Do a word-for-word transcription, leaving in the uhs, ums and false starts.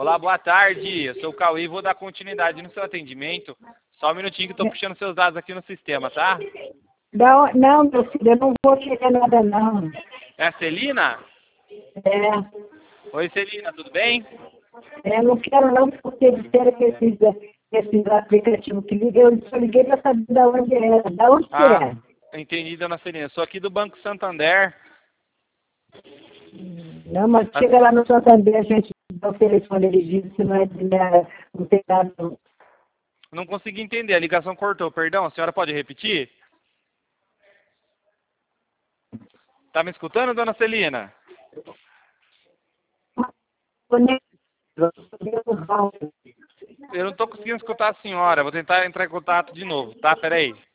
Olá, boa tarde. Eu sou o Cauê e vou dar continuidade no seu atendimento. Só um minutinho que eu tô puxando seus dados aqui no sistema, tá? Não, não, meu filho, eu não vou querer nada, não. É a Celina? É, Oi, Celina, tudo bem? é, não quero não, porque disseram que esses, esses aplicativos que ligam, eu só liguei para saber de onde era. Da onde que Ah, é? entendi, dona Celina. Eu sou aqui do Banco Santander. Não, mas chega lá no Santander, a gente dá o telefone dirigido, se não é de minha, não tem nada. não. Não consegui entender, a ligação cortou, perdão. A senhora pode repetir? Tá me escutando, dona Celina? Eu não tô conseguindo escutar a senhora. Vou tentar entrar em contato de novo, tá? Peraí.